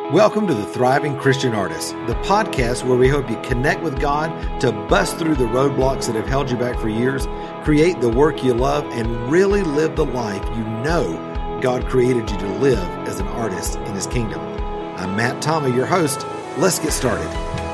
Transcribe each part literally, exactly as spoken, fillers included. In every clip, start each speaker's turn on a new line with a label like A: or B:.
A: Welcome to the Thriving Christian Artist, the podcast where we hope you connect with God to bust through the roadblocks that have held you back for years, create the work you love, and really live the life you know God created you to live as an artist in His kingdom. I'm Matt Tommy, your host. Let's get started.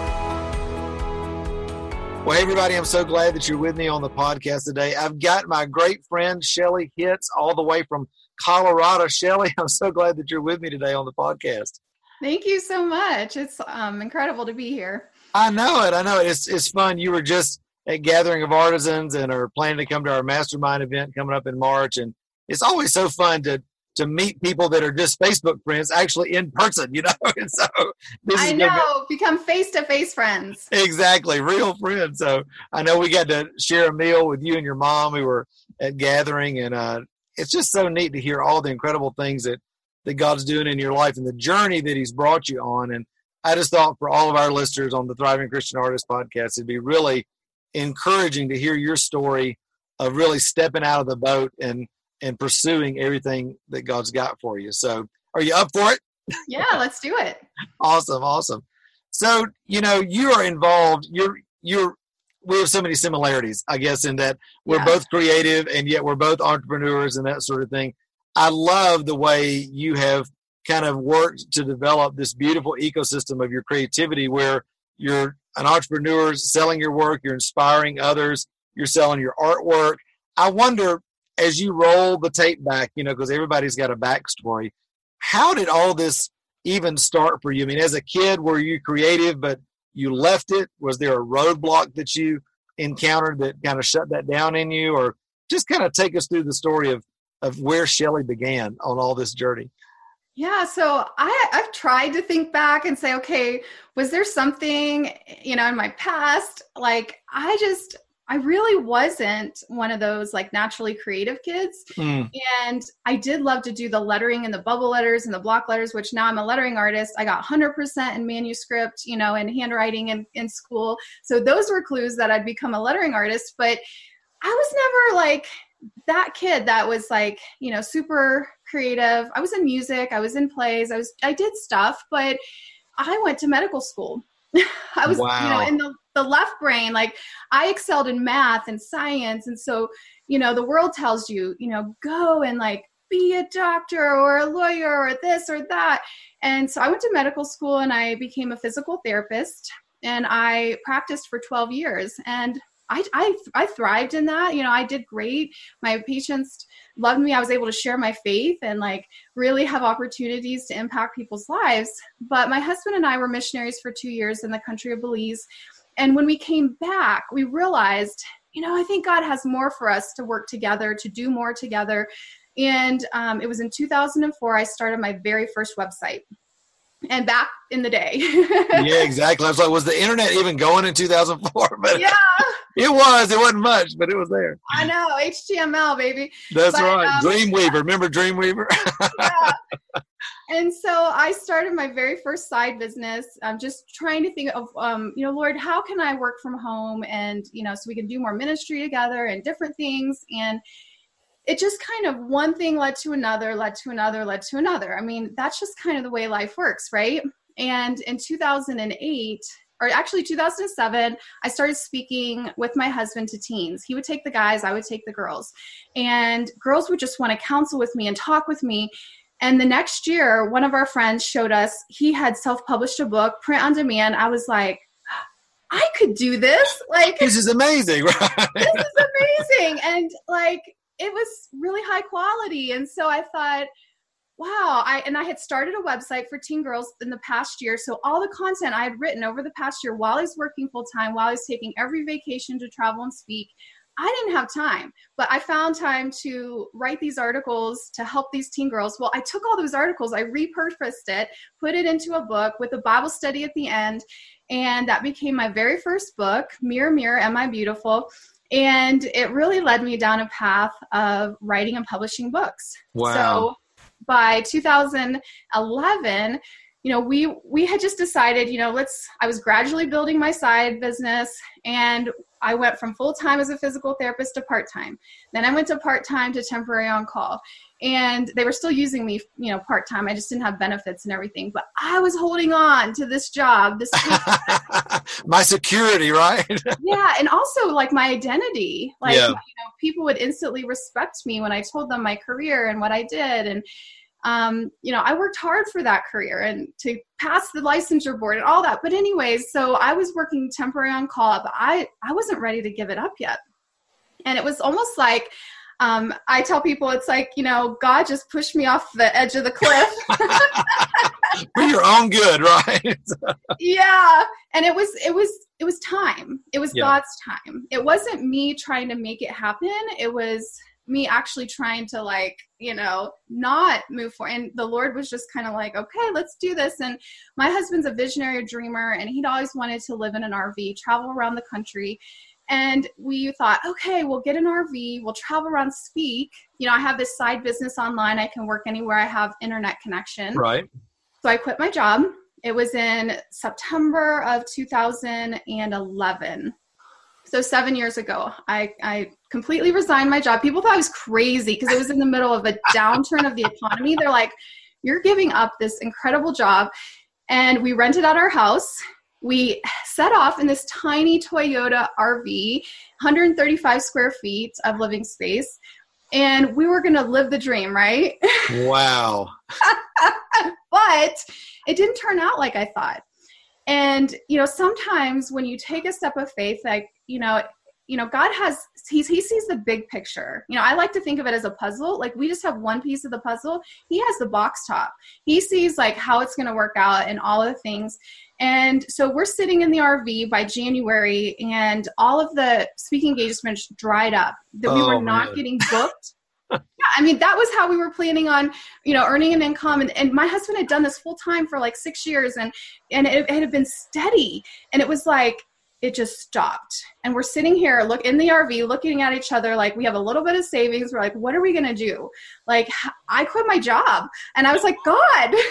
A: Well, hey, everybody, I'm so glad that you're with me on the podcast today. I've got my great friend, Shelly Hitz, all the way from Colorado. Shelly, I'm so glad that you're with me today on the podcast.
B: Thank you so much. It's um, incredible to be here.
A: I know it. I know it. It's, it's fun. You were just at Gathering of Artisans and are planning to come to our mastermind event coming up in March. And it's always so fun to to meet people that are just Facebook friends actually in person, you know. And so this
B: I
A: is
B: know, be, become face-to-face friends.
A: Exactly, real friends. So I know we got to share a meal with you and your mom. We were at Gathering, and uh, it's just so neat to hear all the incredible things that that God's doing in your life and the journey that He's brought you on. And I just thought for all of our listeners on the Thriving Christian Artist podcast, it'd be really encouraging to hear your story of really stepping out of the boat and, and pursuing everything that God's got for you. So are you up for it?
B: Yeah, let's do it.
A: Awesome. Awesome. So, you know, you are involved, you're, you're, we have so many similarities, I guess, in that we're
B: Yeah.
A: both creative and yet we're both entrepreneurs and that sort of thing. I love the way you have kind of worked to develop this beautiful ecosystem of your creativity where you're an entrepreneur selling your work, you're inspiring others, you're selling your artwork. I wonder, as you roll the tape back, you know, because everybody's got a backstory, how did all this even start for you? I mean, as a kid, were you creative, but you left it? Was there a roadblock that you encountered that kind of shut that down in you? Or just kind of take us through the story of of where Shelly began on all this journey.
B: Yeah, so I, I've tried to think back and say, okay, was there something, you know, in my past? Like, I just, I really wasn't one of those like naturally creative kids. Mm. And I did love to do the lettering and the bubble letters and the block letters, which now I'm a lettering artist. I got one hundred percent in manuscript, you know, and handwriting in, in school. So those were clues that I'd become a lettering artist. But I was never like that kid that was like, you know, super creative. I was in music. I was in plays. I was, I did stuff, but I went to medical school. I was, wow. you know, in the, the left brain, like I excelled in math and science. And so, you know, the world tells you, you know, go and like be a doctor or a lawyer or this or that. And so I went to medical school and I became a physical therapist and I practiced for twelve years. And I, I I thrived in that. You know, I did great. My patients loved me. I was able to share my faith and like really have opportunities to impact people's lives. But my husband and I were missionaries for two years in the country of Belize. And when we came back, we realized, you know, I think God has more for us to work together, to do more together. And um, it was in two thousand four, I started my very first website. And back in the day.
A: Yeah, exactly. I was like, was the internet even going in two thousand four? But
B: yeah.
A: It was. It wasn't much, but it was there.
B: I know. H T M L, baby.
A: That's
B: but,
A: right.
B: Um,
A: Dreamweaver. Remember Dreamweaver?
B: Yeah. And so I started my very first side business. I'm just trying to think of, um, you know, Lord, how can I work from home? And, you know, so we can do more ministry together and different things. And it just kind of one thing led to another, led to another, led to another. I mean, that's just kind of the way life works, right? And in two thousand eight, or actually two thousand seven, I started speaking with my husband to teens. He would take the guys, I would take the girls. And girls would just want to counsel with me and talk with me. And the next year, one of our friends showed us, he had self-published a book, print on demand. I was like, I could do this. Like,
A: this is amazing, right?
B: This is amazing. And like, it was really high quality. And so I thought, wow. I, and I had started a website for teen girls in the past year. So all the content I had written over the past year while I was working full time, while I was taking every vacation to travel and speak, I didn't have time, but I found time to write these articles to help these teen girls. Well, I took all those articles, I repurposed it, put it into a book with a Bible study at the end. And that became my very first book, Mirror, Mirror, Am I Beautiful? And it really led me down a path of writing and publishing books.
A: Wow.
B: So by two thousand eleven, you know, we, we had just decided, you know, let's, I was gradually building my side business, and I went from full-time as a physical therapist to part-time. Then I went to part-time to temporary on-call, and they were still using me, you know, part-time. I just didn't have benefits and everything, but I was holding on to this job, this
A: my security, right?
B: Yeah. And also like my identity, like,
A: yeah.
B: you know, people would instantly respect me when I told them my career and what I did. And, um, you know, I worked hard for that career and to pass the licensure board and all that. But anyways, so I was working temporary on call, but I, I wasn't ready to give it up yet. And it was almost like, um, I tell people, it's like, you know, God just pushed me off the edge of the cliff.
A: For your own good, right?
B: Yeah. And it was, it was, it was time. It was
A: yeah.
B: God's time. It wasn't me trying to make it happen. It was me actually trying to, like, you know, not move forward. And the Lord was just kind of like, okay, let's do this. And my husband's a visionary dreamer, and he'd always wanted to live in an R V, travel around the country. And we thought, okay, we'll get an R V, we'll travel around, speak. You know, I have this side business online. I can work anywhere I have internet connection.
A: Right.
B: So I quit my job. It was in September of two thousand eleven. So seven years ago, I, I completely resigned my job. People thought I was crazy because it was in the middle of a downturn of the economy. They're like, you're giving up this incredible job. And we rented out our house. We set off in this tiny Toyota R V, one hundred thirty-five square feet of living space. And we were going to live the dream, right?
A: Wow.
B: But it didn't turn out like I thought. And, you know, sometimes when you take a step of faith, like, you know, you know, God has, he's, he sees the big picture. You know, I like to think of it as a puzzle. Like, we just have one piece of the puzzle. He has the box top. He sees like how it's going to work out and all of the things. And so we're sitting in the R V by January, and all of the speaking engagements dried up, that we
A: oh,
B: were not
A: man.
B: getting booked. Yeah, I mean, that was how we were planning on, you know, earning an income. And, and my husband had done this full time for like six years and, and it, it had been steady. And it was like, it just stopped. And we're sitting here, look in the R V, looking at each other like we have a little bit of savings. We're like, what are we going to do? Like, I quit my job. And I was like, God,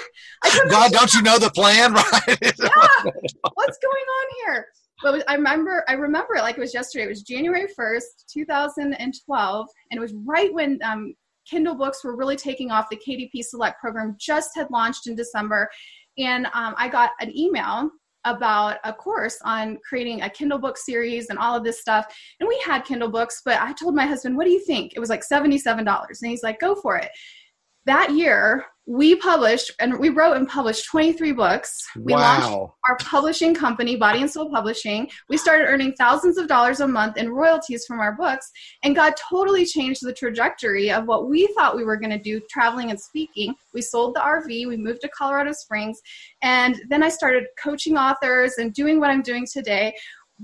B: I
A: God, don't you know the plan? Right?
B: Yeah. What's going on here? But I remember, I remember it like it was yesterday. It was January first, two thousand twelve. And it was right when um, Kindle books were really taking off. The K D P Select program just had launched in December. And um, I got an email about a course on creating a Kindle book series and all of this stuff. And we had Kindle books, but I told my husband, what do you think? It was like seventy-seven dollars. And he's like, go for it. That year, we published and we wrote and published twenty-three books. We
A: wow.
B: launched our publishing company, Body and Soul Publishing. We started earning thousands of dollars a month in royalties from our books. And God totally changed the trajectory of what we thought we were going to do, traveling and speaking. We sold the R V. We moved to Colorado Springs. And then I started coaching authors and doing what I'm doing today.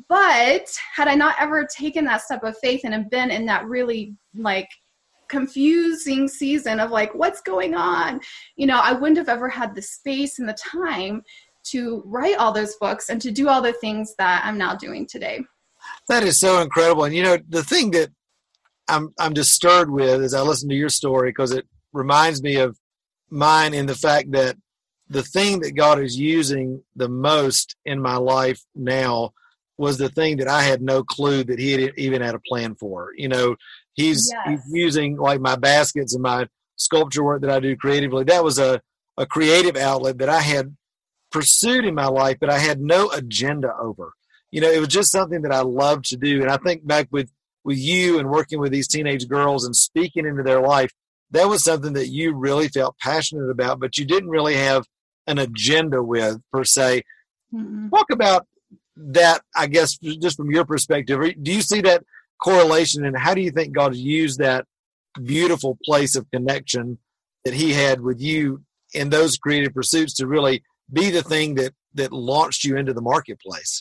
B: But had I not ever taken that step of faith and been in that really like confusing season of like, what's going on? You know, I wouldn't have ever had the space and the time to write all those books and to do all the things that I'm now doing today.
A: That is so incredible. And, you know, the thing that I'm, I'm disturbed with as I listen to your story, because it reminds me of mine in the fact that the thing that God is using the most in my life now was the thing that I had no clue that he had even had a plan for. You know, he's,
B: yes.
A: he's using like my baskets and my sculpture work that I do creatively. That was a, a creative outlet that I had pursued in my life, but I had no agenda over. You know, it was just something that I loved to do. And I think back with, with you and working with these teenage girls and speaking into their life, that was something that you really felt passionate about, but you didn't really have an agenda with per se. Mm-hmm. Talk about that, I guess, just from your perspective. Do you see that correlation, and how do you think God used that beautiful place of connection that he had with you in those creative pursuits to really be the thing that, that launched you into the marketplace?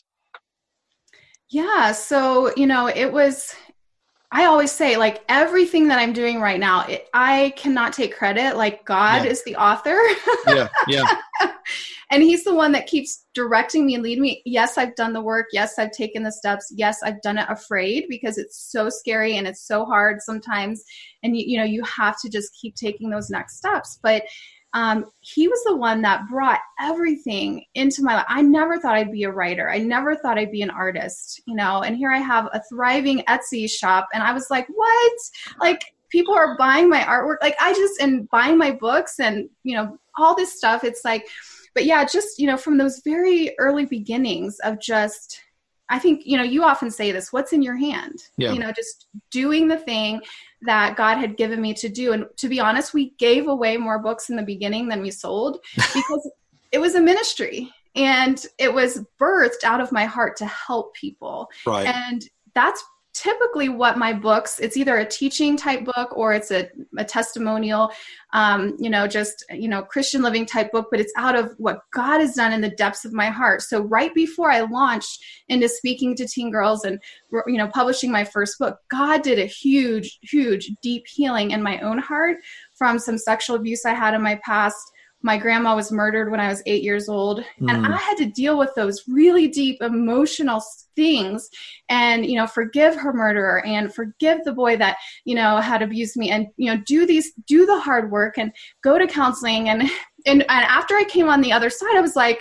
B: Yeah. So, you know, it was, I always say, like, everything that I'm doing right now, it, I cannot take credit. Like, God yeah. is the author.
A: yeah. Yeah.
B: And he's the one that keeps directing me and leading me. Yes, I've done the work. Yes, I've taken the steps. Yes, I've done it afraid because it's so scary and it's so hard sometimes. And, you, you know, you have to just keep taking those next steps. But um, he was the one that brought everything into my life. I never thought I'd be a writer. I never thought I'd be an artist, you know, and here I have a thriving Etsy shop. And I was like, what? Like, people are buying my artwork. Like, I just, and buying my books and, you know, all this stuff. It's like, but yeah, just, you know, from those very early beginnings of just, I think, you know, you often say this, what's in your hand?
A: Yeah.
B: You know, just doing the thing that God had given me to do. And to be honest, we gave away more books in the beginning than we sold because it was a ministry and it was birthed out of my heart to help people.
A: Right.
B: And that's typically what my books, it's either a teaching type book or it's a, a testimonial, um, you know, just, you know, Christian living type book, but it's out of what God has done in the depths of my heart. So right before I launched into speaking to teen girls and, you know, publishing my first book, God did a huge, huge, deep healing in my own heart from some sexual abuse I had in my past. My grandma was murdered when I was eight years old, mm. and I had to deal with those really deep emotional things and, you know, forgive her murderer and forgive the boy that, you know, had abused me and, you know, do these, do the hard work and go to counseling. And, and, and after I came on the other side, I was like,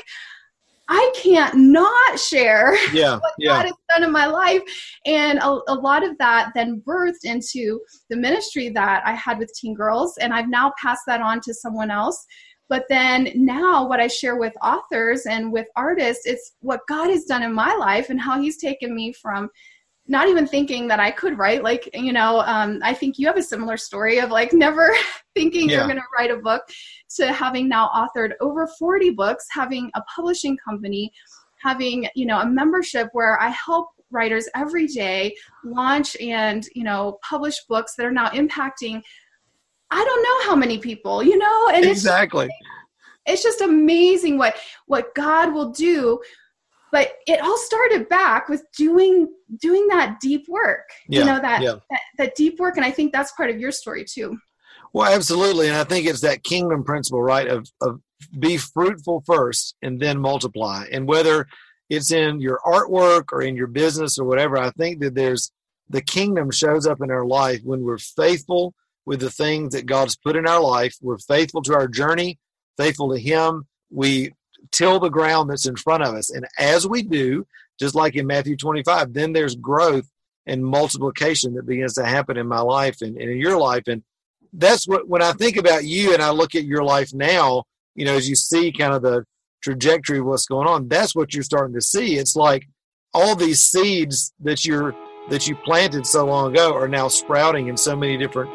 B: I can't not share
A: yeah,
B: what
A: yeah.
B: God has done in my life. And a, a lot of that then birthed into the ministry that I had with teen girls. And I've now passed that on to someone else. But then now what I share with authors and with artists, it's what God has done in my life and how he's taken me from not even thinking that I could write. Like, you know, um, I think you have a similar story of like never thinking
A: yeah.
B: you're going to write a book to having now authored over forty books, having a publishing company, having, you know, a membership where I help writers every day launch and, you know, publish books that are now impacting I don't know how many people, you know, and
A: exactly.
B: It's just, it's just amazing what, what God will do. But it all started back with doing, doing that deep work,
A: yeah,
B: you know, that,
A: yeah.
B: that, that deep work. And I think that's part of your story too.
A: Well, absolutely. And I think it's that kingdom principle, right? Of, of be fruitful first and then multiply. And whether it's in your artwork or in your business or whatever, I think that there's the kingdom shows up in our life when we're faithful with the things that God's put in our life. We're faithful to our journey, faithful to him. We till the ground that's in front of us. And as we do, just like in Matthew twenty-five, then there's growth and multiplication that begins to happen in my life and, and in your life. And that's what, when I think about you and I look at your life now, you know, as you see kind of the trajectory of what's going on, that's what you're starting to see. It's like all these seeds that you're, that you planted so long ago are now sprouting in so many different.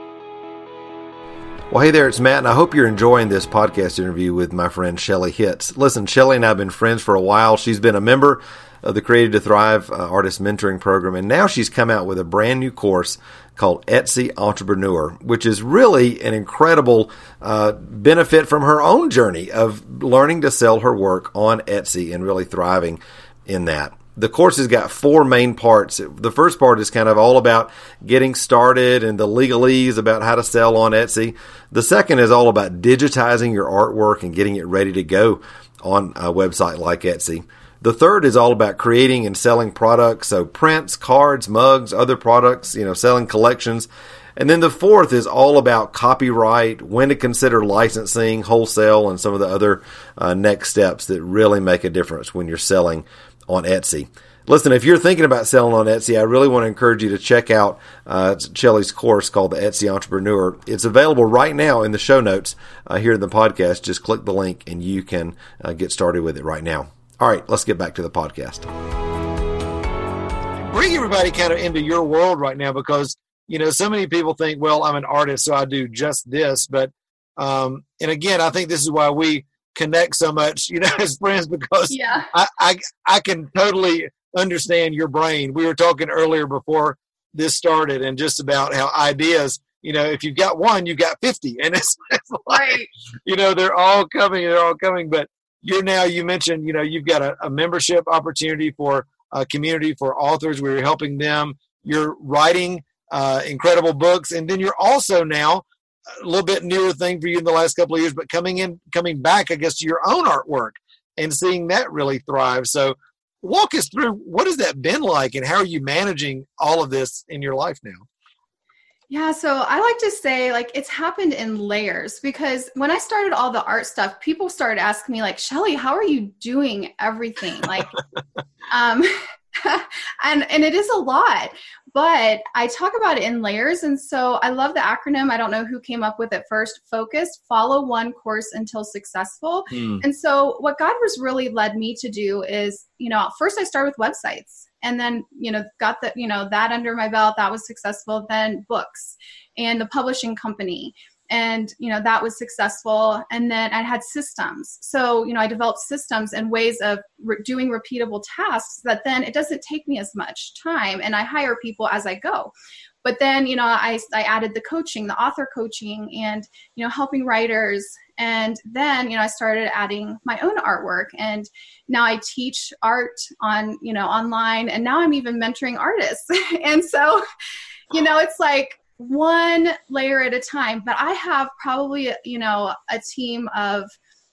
C: Well, hey there, it's Matt, and I hope you're enjoying this podcast interview with my friend Shelly Hitz. Listen, Shelly and I have been friends for a while. She's been a member of the Created to Thrive uh, Artist Mentoring Program, and now she's come out with a brand new course called Etsy Entrepreneur, which is really an incredible uh, benefit from her own journey of learning to sell her work on Etsy and really thriving in that. The course has got four main parts. The first part is kind of all about getting started and the legalese about how to sell on Etsy. The second is all about digitizing your artwork and getting it ready to go on a website like Etsy. The third is all about creating and selling products, so prints, cards, mugs, other products, you know, selling collections. And then the fourth is all about copyright, when to consider licensing, wholesale, and some of the other uh, next steps that really make a difference when you're selling on Etsy. Listen, if you're thinking about selling on Etsy, I really want to encourage you to check out uh, Shelly's course called the Etsy Entrepreneur. It's available right now in the show notes uh, here in the podcast. Just click the link and you can uh, get started with it right now. All right, let's get back to the podcast.
A: Bring everybody kind of into your world right now because, you know, so many people think, well, I'm an artist, so I do just this. But, um, and again, I think this is why we connect so much, you know, as friends, because
B: yeah.
A: I, I I can totally understand your brain. We were talking earlier before this started and just about how ideas, you know, if you've got one, you've got fifty. And it's, it's like,
B: right.
A: you know, they're all coming, they're all coming. But you're now, you mentioned, you know, you've got a, a membership opportunity for a community for authors where you're helping them. You're writing uh, incredible books. And then you're also now, a little bit newer thing for you in the last couple of years, but coming in, coming back, I guess, to your own artwork and seeing that really thrive. So walk us through, what has that been like and how are you managing all of this in your life now?
B: Yeah, so I like to say like it's happened in layers, because when I started all the art stuff, people started asking me like, Shelly, how are you doing everything? Like, um, and, and it is a lot, but I talk about it in layers. And so I love the acronym. I don't know who came up with it first. Focused, follow one course until successful. Mm. And so what God was really led me to do is, you know, first I started with websites. And then, you know, got the, you know, that under my belt, that was successful. Then books and the publishing company. And, you know, that was successful. And then I had systems. So, you know, I developed systems and ways of re- doing repeatable tasks that then it doesn't take me as much time. And I hire people as I go. But then, you know, I, I added the coaching, the author coaching, and, you know, helping writers. And then, you know, I started adding my own artwork, and now I teach art on, you know, online, and now I'm even mentoring artists. And so, you know, it's like one layer at a time, but I have probably, you know, a team of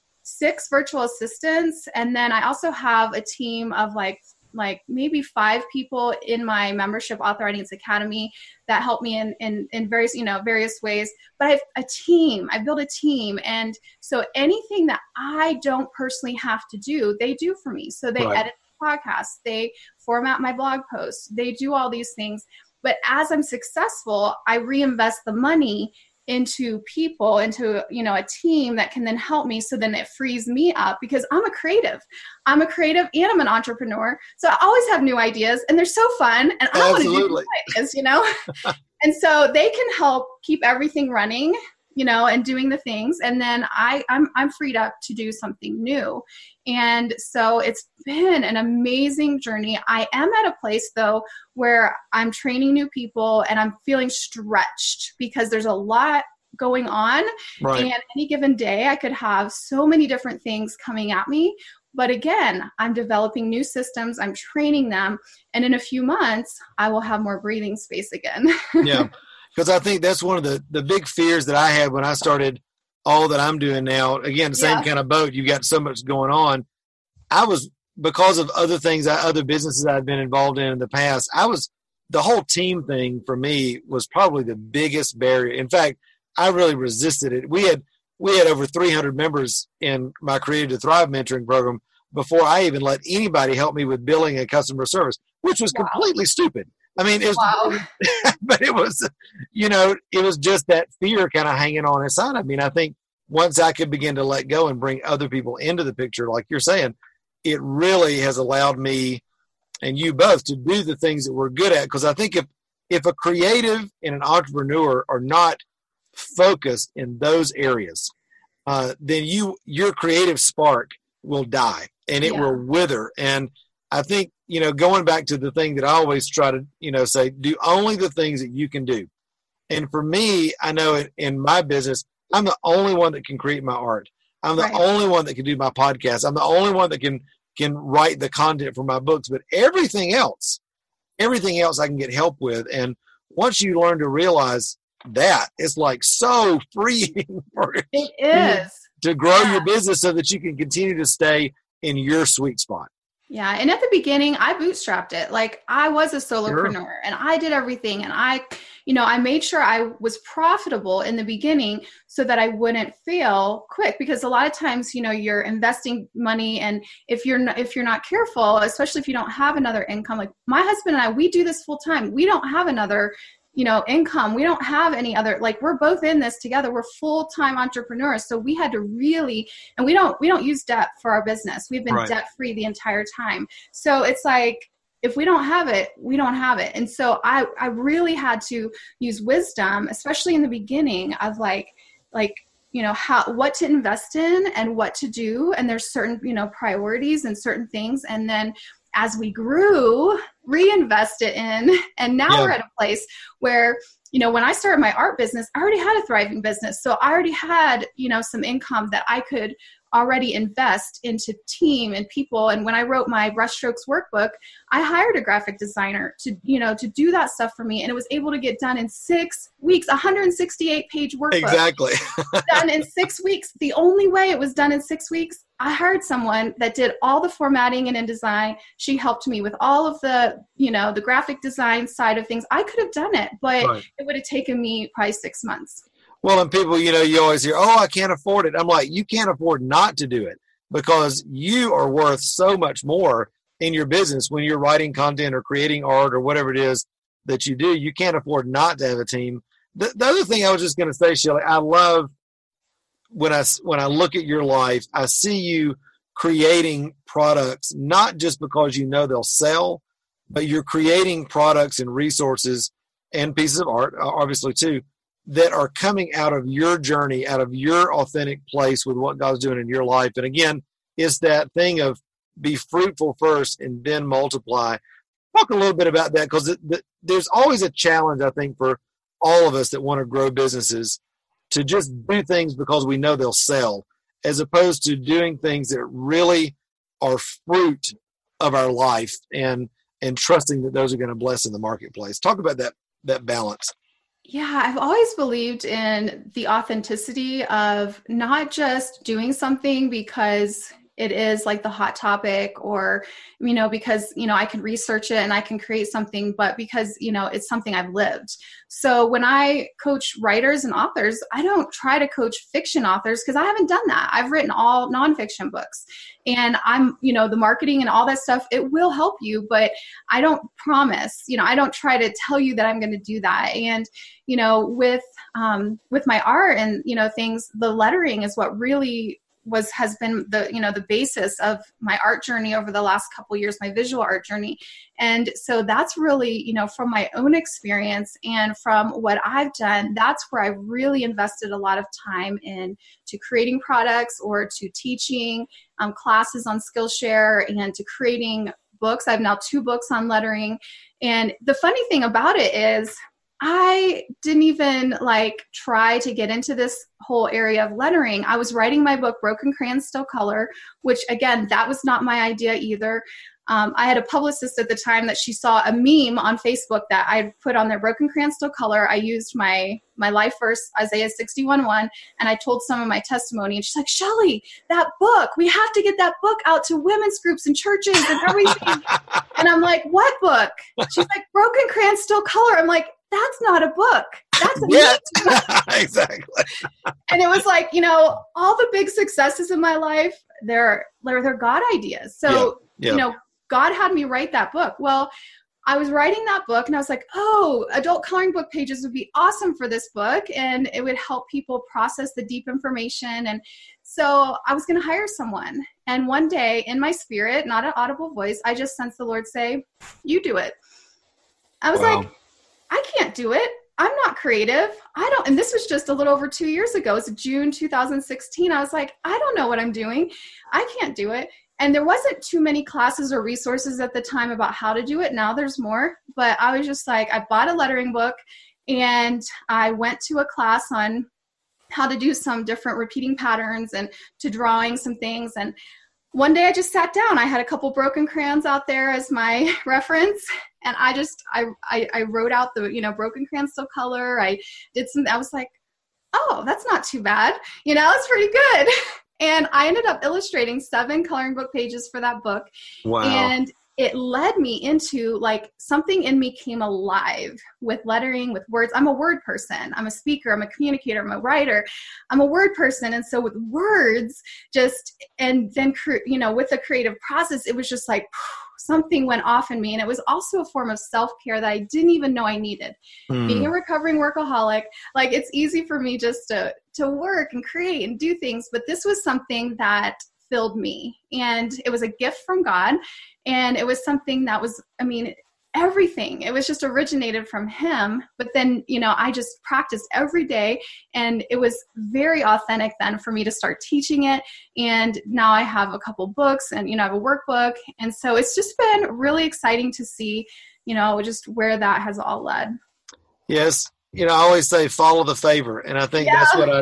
B: six virtual assistants. And then I also have a team of like, like maybe five people in my membership Author Audience Academy that help me in, in, in various, you know, various ways. But I have a team, I built a team. And so anything that I don't personally have to do, they do for me. So they right. edit the podcast, they format my blog posts, they do all these things. But as I'm successful, I reinvest the money into people, into, you know, a team that can then help me. So then it frees me up, because I'm a creative. I'm a creative and I'm an entrepreneur. So I always have new ideas, and they're so fun, and I want to do new ideas, you know? And so they can help keep everything running, you know, and doing the things. And then I, I'm, I'm freed up to do something new. And so it's been an amazing journey. I am at a place though, where I'm training new people and I'm feeling stretched because there's a lot going on. Right. And any given day I could have so many different things coming at me. But again, I'm developing new systems, I'm training them. And in a few months, I will have more breathing space again.
A: Yeah. Because I think that's one of the, the big fears that I had when I started all that I'm doing now. Again, same yeah. kind of boat. You've got so much going on. I was, because of other things, other businesses I've been involved in in the past, I was, the whole team thing for me was probably the biggest barrier. In fact, I really resisted it. We had, we had over three hundred members in my Creative to Thrive mentoring program before I even let anybody help me with billing and customer service, which was wow. completely stupid. I mean, it was, wow. but it was, you know, it was just that fear kind of hanging on inside. I mean, I think once I could begin to let go and bring other people into the picture, like you're saying, it really has allowed me and you both to do the things that we're good at. Because I think if, if a creative and an entrepreneur are not focused in those areas, uh, then you, your creative spark will die and it yeah. will wither. And I think, you know, going back to the thing that I always try to, you know, say, do only the things that you can do. And for me, I know in, in my business, I'm the only one that can create my art. I'm the right. only one that can do my podcast. I'm the only one that can, can write the content for my books, but everything else, everything else I can get help with. And once you learn to realize that, it's like so freeing for
B: it is
A: to grow yeah. your business so that you can continue to stay in your sweet spot.
B: Yeah. And at the beginning, I bootstrapped it. Like I was a solopreneur sure. and I did everything. And I, you know, I made sure I was profitable in the beginning so that I wouldn't fail quick, because a lot of times, you know, you're investing money, and if you're not, if you're not careful, especially if you don't have another income, like my husband and I, we do this full time. We don't have another you know, income. We don't have any other, like we're both in this together. We're full-time entrepreneurs. So we had to really, and we don't, we don't use debt for our business. We've been right. debt-free the entire time. So it's like, if we don't have it, we don't have it. And so I, I really had to use wisdom, especially in the beginning of like, like, you know, how, what to invest in and what to do. And there's certain, you know, priorities and certain things. And then as we grew, reinvest it in. And now yeah. we're at a place where, you know, when I started my art business, I already had a thriving business. So I already had, you know, some income that I could already invest into team and people. And when I wrote my brushstrokes workbook, I hired a graphic designer to, you know, to do that stuff for me. And it was able to get done in six weeks, one hundred sixty-eight page workbook.
A: Exactly.
B: Done in six weeks. The only way it was done in six weeks, I hired someone that did all the formatting and InDesign. She helped me with all of the, you know, the graphic design side of things. I could have done it, but right. It would have taken me probably six months.
A: Well, and people, you know, you always hear, oh, I can't afford it. I'm like, you can't afford not to do it because you are worth so much more in your business when you're writing content or creating art or whatever it is that you do. You can't afford not to have a team. The, the other thing I was just going to say, Shelly, I love when I, when I look at your life, I see you creating products, not just because you know they'll sell, but you're creating products and resources and pieces of art, obviously, too, that are coming out of your journey, out of your authentic place with what God's doing in your life. And again, it's that thing of be fruitful first and then multiply. Talk a little bit about that, because there's always a challenge, I think, for all of us that want to grow businesses to just do things because we know they'll sell, as opposed to doing things that really are fruit of our life and and trusting that those are going to bless in the marketplace. Talk about that that balance.
B: Yeah, I've always believed in the authenticity of not just doing something because it is like the hot topic, or, you know, because, you know, I can research it and I can create something, but because, you know, it's something I've lived. So when I coach writers and authors, I don't try to coach fiction authors because I haven't done that. I've written all nonfiction books, and I'm, you know, the marketing and all that stuff, it will help you, but I don't promise, you know, I don't try to tell you that I'm going to do that. And, you know, with, um, with my art and, you know, things, the lettering is what really was, has been the, you know, the basis of my art journey over the last couple of years, my visual art journey. And so that's really, you know, from my own experience and from what I've done, that's where I really invested a lot of time in to creating products or to teaching um, classes on Skillshare and to creating books. I have now two books on lettering. And the funny thing about it is, I didn't even like try to get into this whole area of lettering. I was writing my book, Broken Crayons Still Color, which again, that was not my idea either. Um, I had a publicist at the time that she saw a meme on Facebook that I put on there, Broken Crayons Still Color. I used my my life verse, Isaiah sixty-one one, and I told some of my testimony. And she's like, Shelly, that book, we have to get that book out to women's groups and churches and everything. And I'm like, what book? She's like, Broken Crayons Still Color. I'm like, that's not a book. That's a
A: yeah, exactly.
B: And it was like, you know, all the big successes in my life, they're they're, they're God ideas. So, yeah, yeah. you know, God had me write that book. Well, I was writing that book and I was like, oh, adult coloring book pages would be awesome for this book. And it would help people process the deep information. And so I was going to hire someone. And one day in my spirit, not an audible voice, I just sensed the Lord say, you do it. I was wow. like, I can't do it. I'm not creative. I don't, and this was just a little over two years ago. It's June two thousand sixteen. I was like, I don't know what I'm doing. I can't do it. And there wasn't too many classes or resources at the time about how to do it. Now there's more, but I was just like, I bought a lettering book and I went to a class on how to do some different repeating patterns and to drawing some things. And one day I just sat down. I had a couple broken crayons out there as my reference. And I just, I, I, I wrote out the, you know, Broken Crayons Still Color. I did some, I was like, oh, that's not too bad. You know, it's pretty good. And I ended up illustrating seven coloring book pages for that book.
A: Wow.
B: And it led me into like something in me came alive with lettering, with words. I'm a word person. I'm a speaker. I'm a communicator. I'm a writer. I'm a word person. And so with words just, and then, you know, with the creative process, it was just like something went off in me. And it was also a form of self-care that I didn't even know I needed. Mm. Being a recovering workaholic, like it's easy for me just to, to work and create and do things. But this was something that filled me. And it was a gift from God. And it was something that was, I mean, everything. It was just originated from him. But then, you know, I just practiced every day. And it was very authentic then for me to start teaching it. And now I have a couple books and, you know, I have a workbook. And so it's just been really exciting to see, you know, just where that has all led.
A: Yes. You know, I always say follow the favor. And I think yeah. that's what I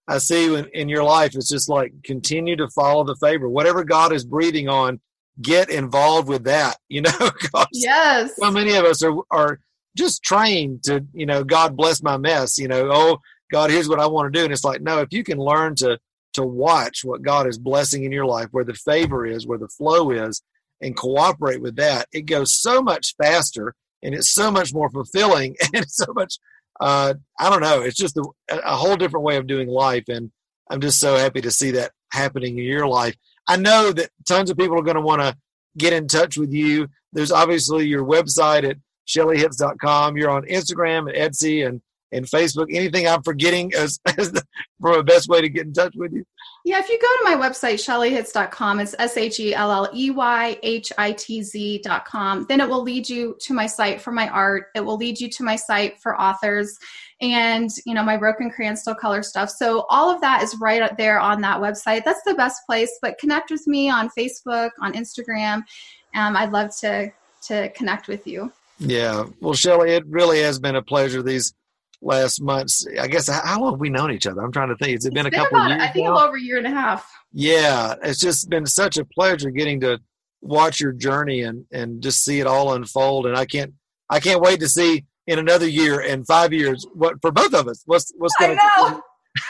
A: I see in, in your life, it's just like continue to follow the favor. Whatever God is breathing on, get involved with that. You know,
B: yes.
A: So many of us are are just trained to, you know, God bless my mess. You know, oh God, here's what I want to do, and it's like, no, if you can learn to to watch what God is blessing in your life, where the favor is, where the flow is, and cooperate with that, it goes so much faster, and it's so much more fulfilling, and it's so much. Uh, I don't know. It's just a, a whole different way of doing life. And I'm just so happy to see that happening in your life. I know that tons of people are going to want to get in touch with you. There's obviously your website at Shelly Hitz dot com. You're on Instagram and Etsy and, and Facebook. Anything I'm forgetting as, as the, for a best way to get in touch with you?
B: Yeah, if you go to my website, Shelly Hitz dot com, it's S H E L L E Y H I T Z dot com, then it will lead you to my site for my art. It will lead you to my site for authors and, you know, my Broken Crayon Still Color stuff. So all of that is right up there on that website. That's the best place, but connect with me on Facebook, on Instagram. Um, I'd love to, to connect with you.
A: Yeah. Well, Shelly, it really has been a pleasure these last months. I guess, how long have we known each other? I'm trying to think. Has it
B: it's
A: been a
B: been
A: couple
B: about,
A: of years?
B: I think
A: now?
B: a little over a year and a half.
A: Yeah. It's just been such a pleasure getting to watch your journey and, and just see it all unfold. And I can't, I can't wait to see in another year and five years what for both of us, what's, what's going to
B: happen.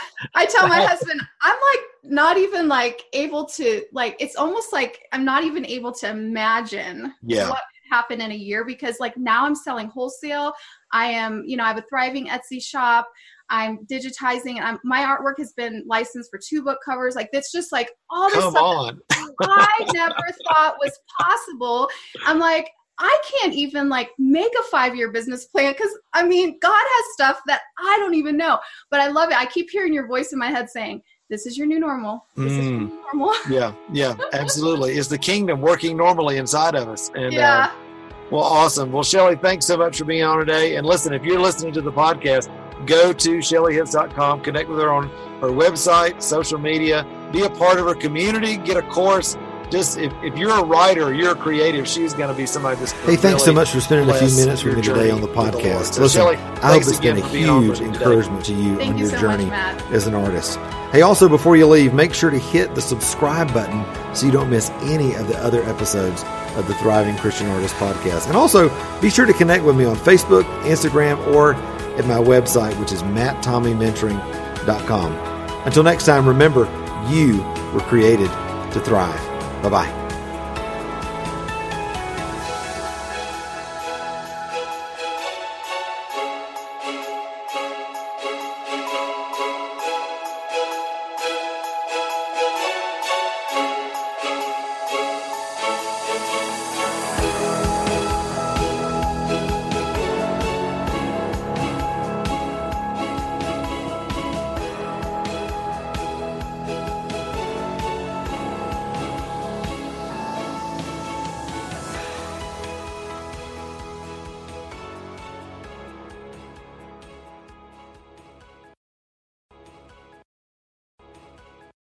B: I tell my husband, I'm like not even like able to like, it's almost like I'm not even able to imagine
A: yeah.
B: what happen in a year, because like now I'm selling wholesale. I am, you know, I have a thriving Etsy shop. I'm digitizing, and I'm, my artwork has been licensed for two book covers. Like it's just like all this
A: Come
B: stuff
A: on.
B: I never thought was possible. I'm like, I can't even like make a five-year business plan because I mean, God has stuff that I don't even know. But I love it. I keep hearing your voice in my head saying, this is your new normal. This mm. is your new normal.
A: Yeah, yeah, absolutely. It's the kingdom working normally inside of us. And
B: yeah.
A: Uh, well, awesome. Well, Shelly, thanks so much for being on today. And listen, if you're listening to the podcast, go to Shelly Hitz dot com, connect with her on her website, social media, be a part of her community, get a course. Just if, if you're a writer, you're a creative, she's going to be somebody that's
C: Hey, thanks
A: really
C: so much for spending a few minutes with me today on the podcast.
A: So
C: Listen,
A: Shelly,
C: I hope it's been a huge encouragement
A: today.
C: to you
B: Thank
C: on
B: you
C: your
B: so
C: journey
B: much,
C: as an artist. Hey, also, before you leave, make sure to hit the subscribe button so you don't miss any of the other episodes of the Thriving Christian Artist podcast. And also, be sure to connect with me on Facebook, Instagram, or at my website, which is matt tommy mentoring dot com. Until next time, remember, you were created to thrive. Bye-bye.